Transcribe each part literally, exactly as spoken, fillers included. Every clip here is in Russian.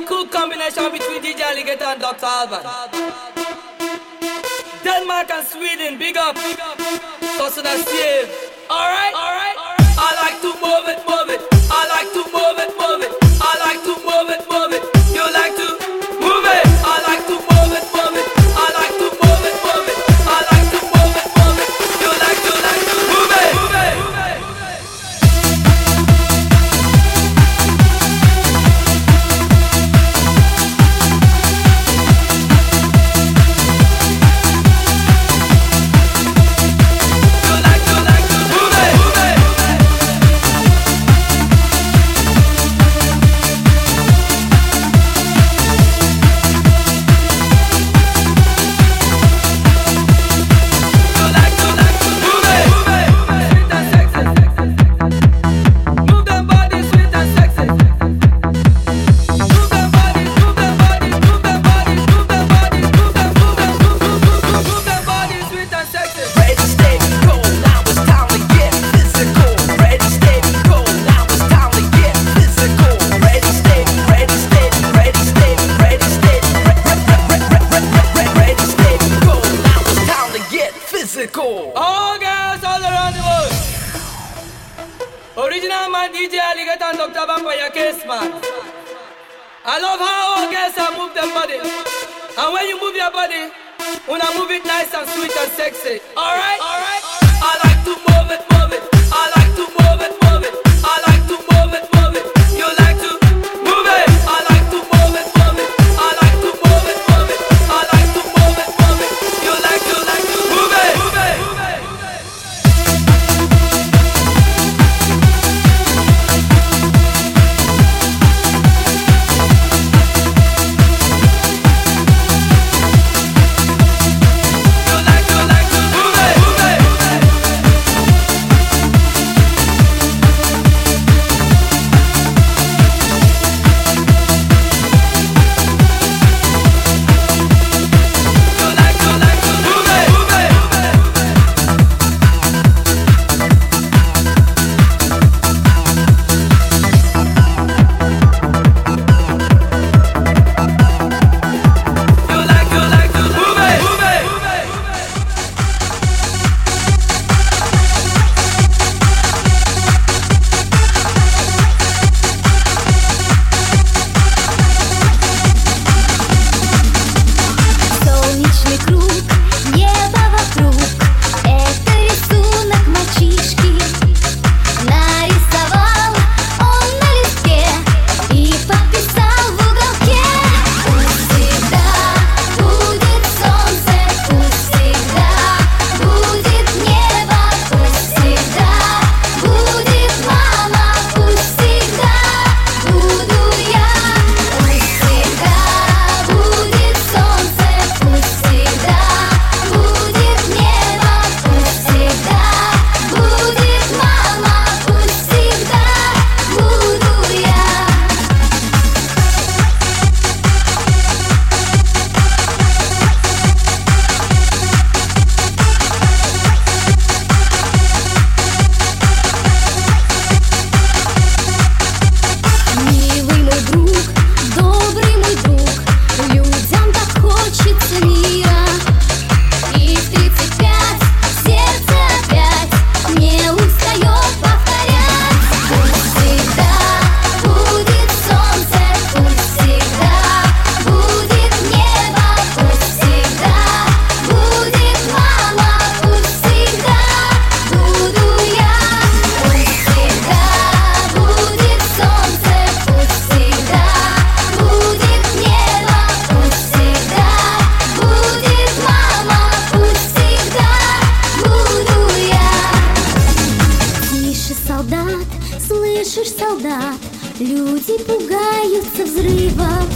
cool combination between D J Alligator and Doctor Alban. Denmark and Sweden, big up. Cousin and Steve. Alright, alright. I like to move it, move it. I like to move it, move it. I like to move it, move it. You like to move it. I like to move it, move it. I like to move it, move it. I like to move it, move it. You like to, like to move it, move it, move it. All girls all around the world. Original man D J Alligator and Doctor Vampire Case Man. I love how all girls have moved their body. And when you move your body, wanna move it nice and sweet and sexy. Alright? Alright? I like to move it, move it. I like to move it, move it. I like to move it, move it. You like to move it. I like to move it, move it. I like to move it, move it. I like to move it, move it. You like to, like to move it, move it. Люди пугаются взрывов,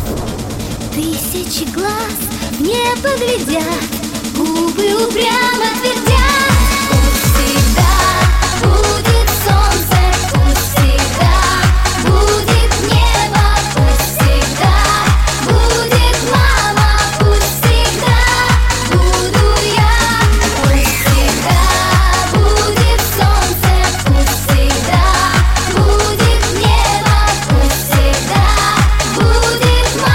тысячи глаз в небо глядят, губы упрямо твердят. Пусть всегда будет солнце, пусть всегда будет небо, пусть всегда будет мама, пусть всегда буду я. Пусть всегда будет солнце, пусть всегда будет небо, пусть всегда будет мама.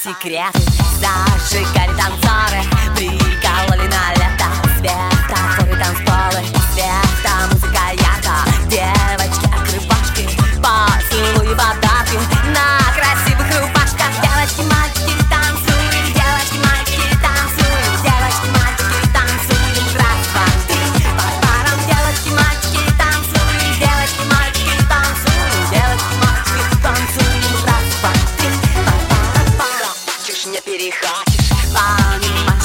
секреты зажигали танцоры, прикололи на лето светофоры, танцполы, света, музыка ярко. Девочки-акробатки, поцелуи, подарки на красивых рубашках. Девочки, мальчики, танцуем, девочки, мальчики, танцуем, девочки, мальчики, танцуем, раз, два, три, по парам. Девочки, мальчики, танцуем, девочки, мальчики, танцуем, девочки, мальчики, танцуем, раз, два, три, по парам. Хочешь, не перехочешь, понимаешь.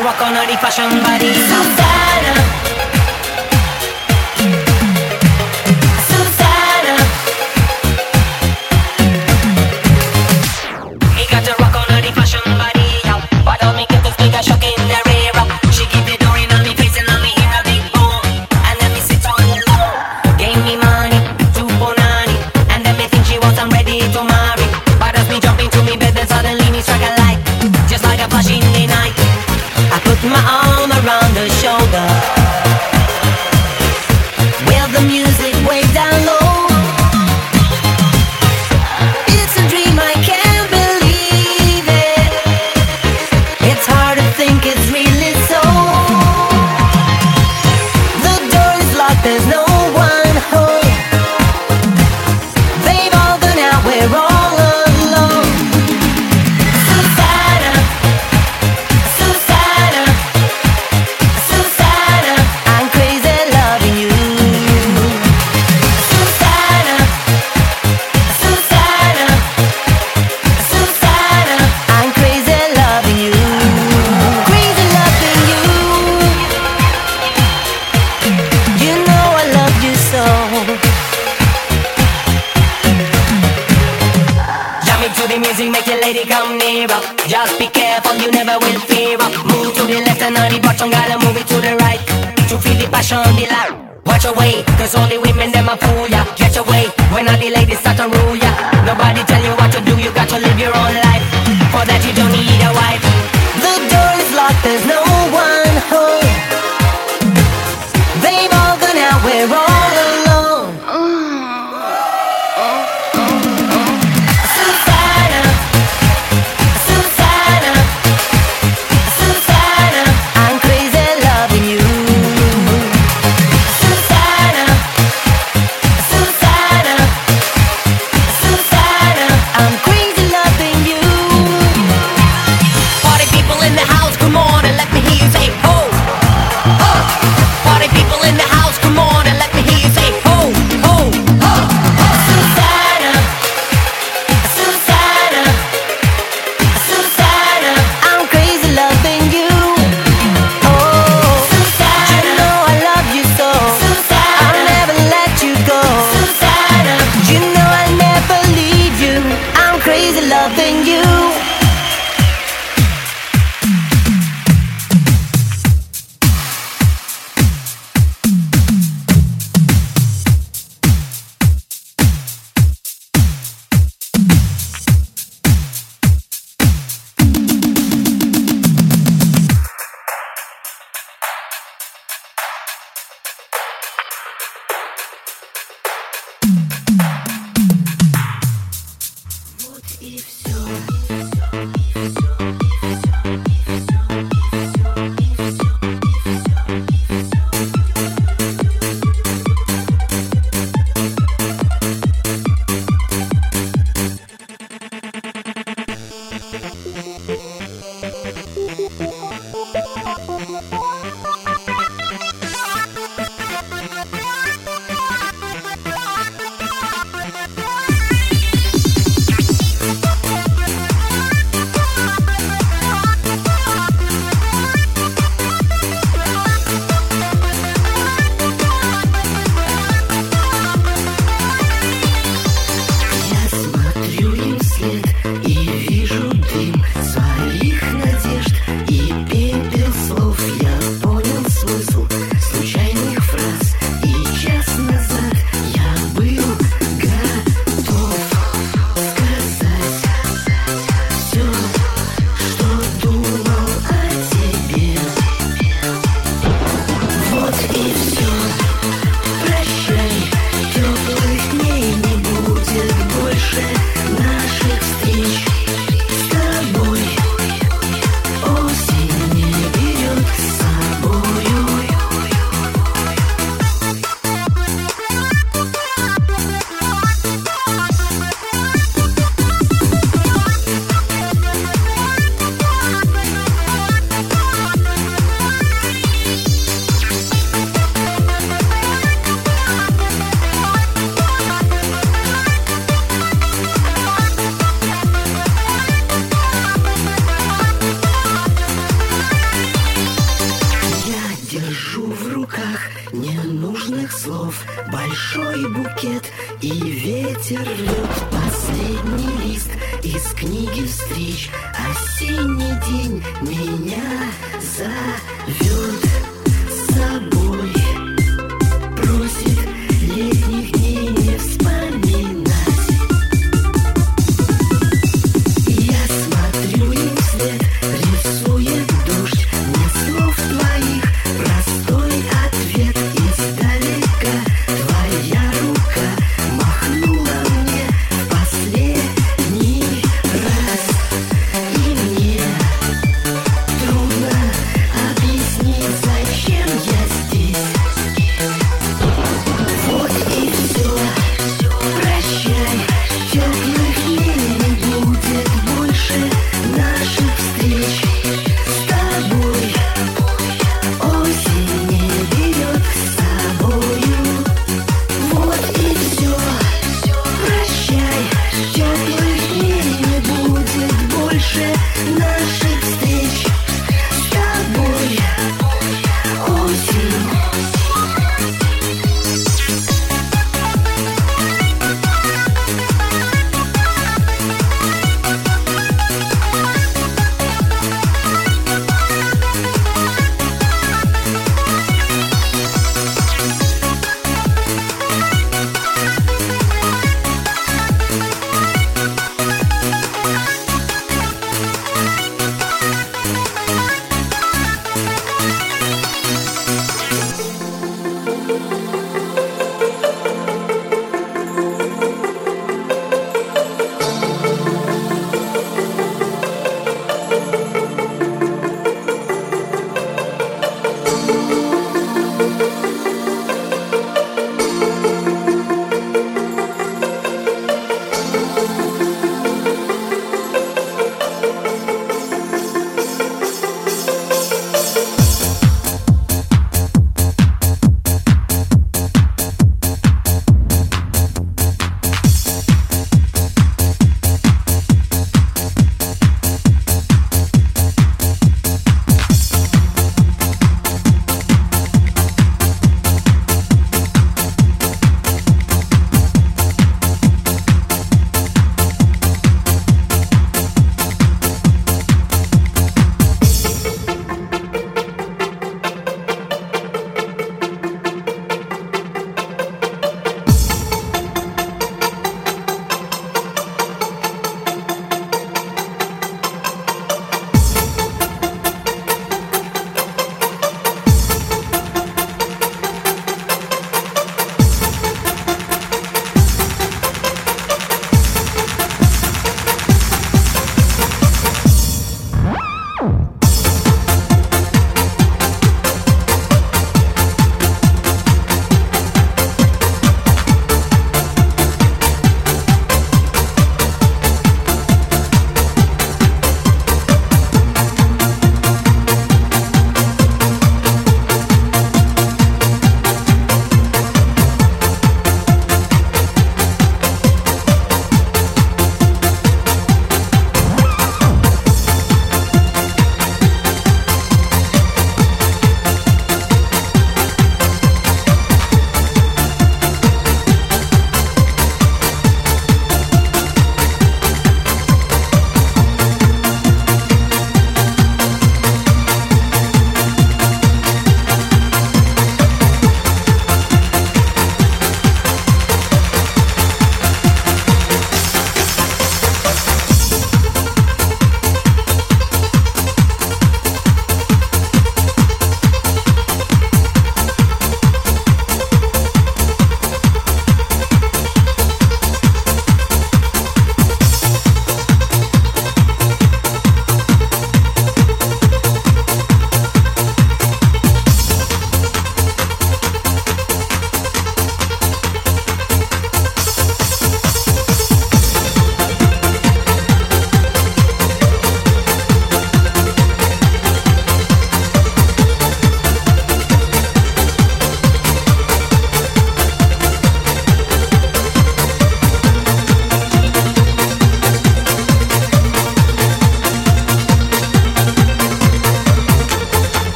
to rock on all the fashion body. Susanna, Susanna, he got to rock on all the fashion body. Why don't we get this big a shock in the rear? She give the door in on me face and on me in a big boom, and then me sit on the low. Gave me money, two punani, and then me think she was I'm ready to marry. But as me jump into me bed, then suddenly me strike a light, just like a flash in the night. I put my arm around her shoulder, with the music way down low. It's a dream, I can't believe it. It's hard to think it's really so. The door is locked, there's no one home. They've all gone out, we're all alone. Susanna, Susanna, Susanna, I'm crazy loving you. Susanna, Susanna, Susanna, I'm crazy loving you. Crazy loving you. You know I love you so. Jam into the music, make your lady come nearer. Just be careful, you never will fear up. Move to the left and on the bottom, gotta move it to the right. To feel the passion, the light. Watch your way, cause only women them a fool ya. Get your way, when all the ladies start to rule ya. Nobody tell you what to do, you got to live your own life. For that you don't need a wife. The door is locked, there's no one home. They've all gone out, we're all alone. Susanna, Susanna, Susanna, I'm crazy loving you. Susanna, Susanna, Susanna, I'm crazy loving you. Party people in the house, come on and let me hear you say ho, ho. Party people in the house, come on and let me hear you say ho, ho, ho. Susanna, Susanna, Susanna, I'm crazy loving you. Oh, Susanna, you know I love you so. Susanna, I'll never let you go. Susanna, you know I'll never leave you. I'm crazy loving you. Я смотрю им вслед и вижу дым своих надежд. Ветер рвет последний лист из книги встреч. Осенний день меня зовет с собой, просит летних дней не вспоминать. Я смотрю им вслед, рисует дождь, мне слов твоих простой ответ. Издалека твоя рука махнула мне в последний раз. И мне трудно объяснить, зачем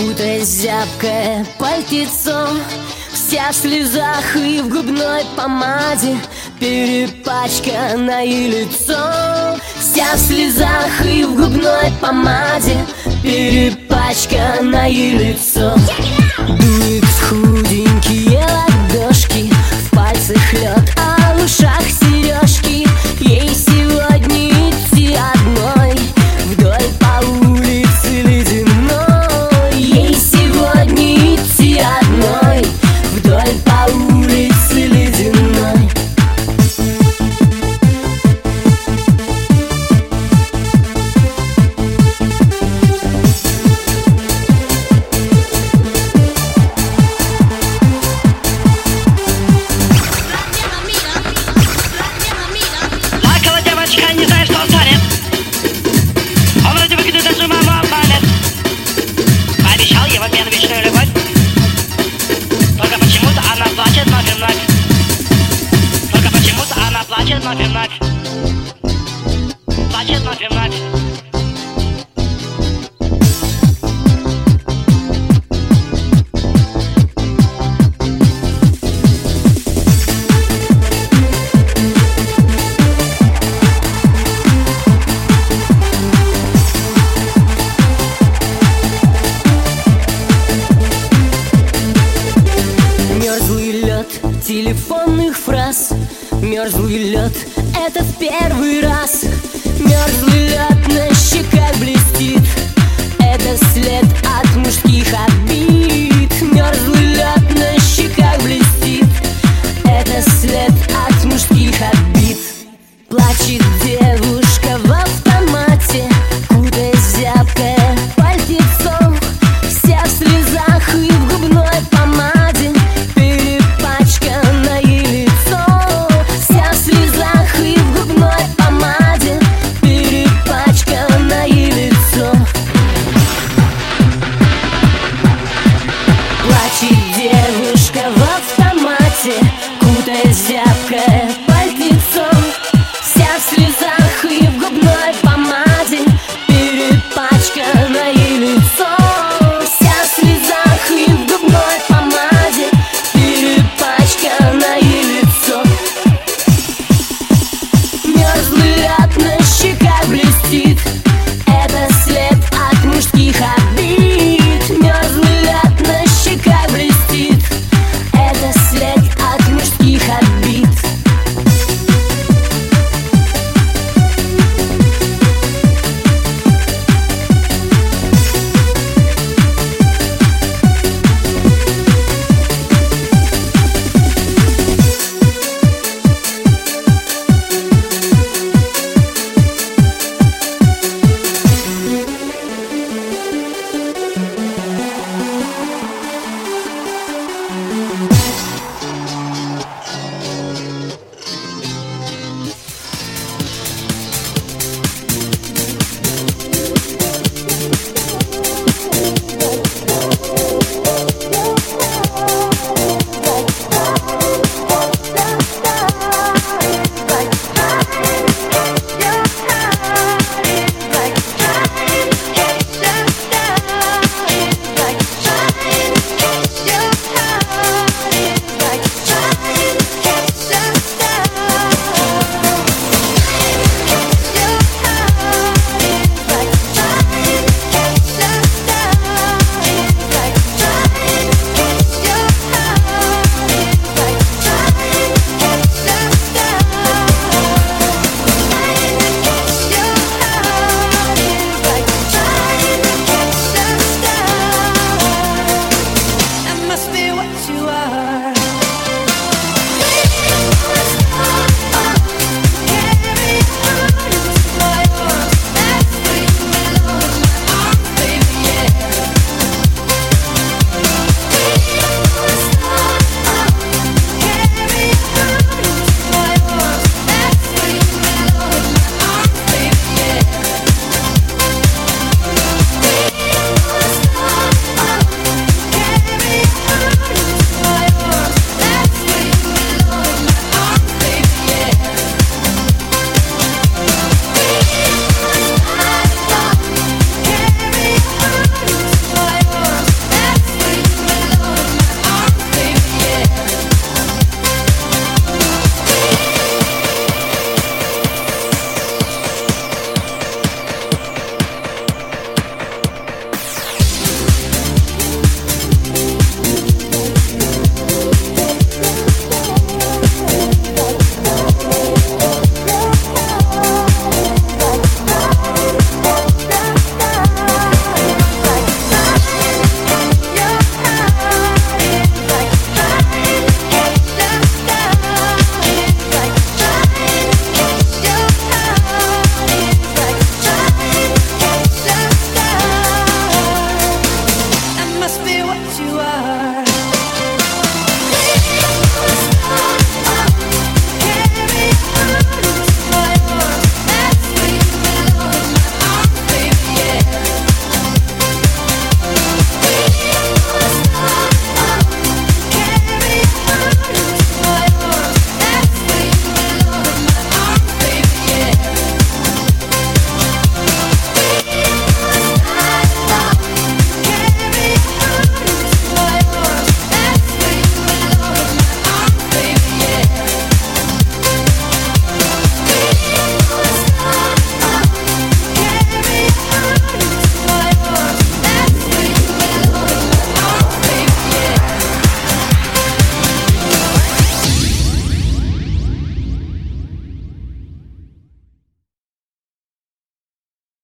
кутаясь в зябкое пальтецо, вся в слезах и в губной помаде, перепачканное лицо. Вся в слезах и в губной помаде, перепачканное лицо. Дует худенькие ладошки, в пальцах лед, а в ушах сережки. Ей сегодня идти одной вдоль по улице ледяной. Ей сегодня идти одной вдоль по улице ледяной. Плакала девочка, не знаю, что станет. Он вроде бы где-то даже маму обманет. Пообещал ей в обмен вечную любовь. Только почему-то она плачет вновь и вновь. Только почему-то она плачет вновь и вновь. Плачет вновь и вновь. Мерзлый лед телефонных фраз, мерзлый лед — это в первый раз. Мерзлый лед на щеках блестит, это след от мужских обид.